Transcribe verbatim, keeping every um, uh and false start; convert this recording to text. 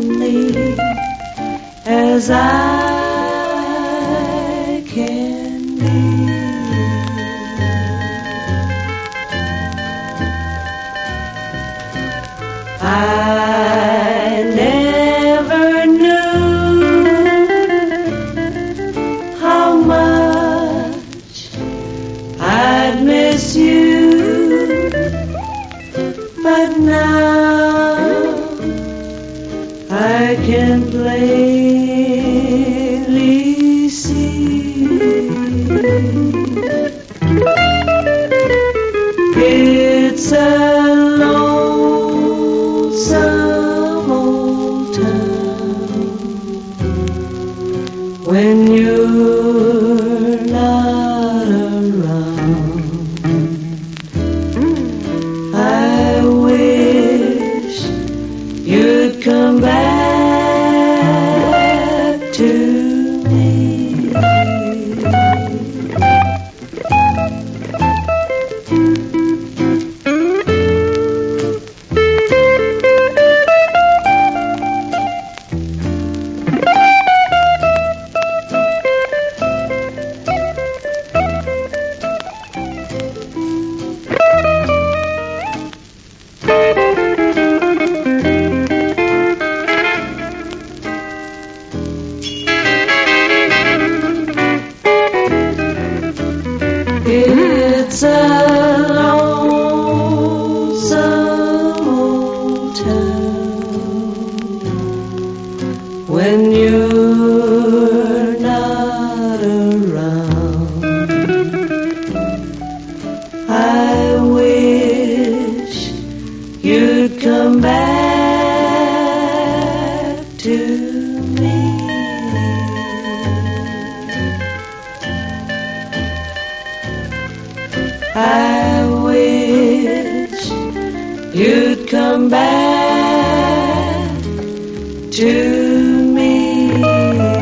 lonely as I can be. I never knew how much I'd miss you, but now I can plainly see it's a lonesome old town when you're not around. I wish you'd come back to me. It's a lonesome old town when you're not around. I wish you'd come back to me. I wish you'd come back to me.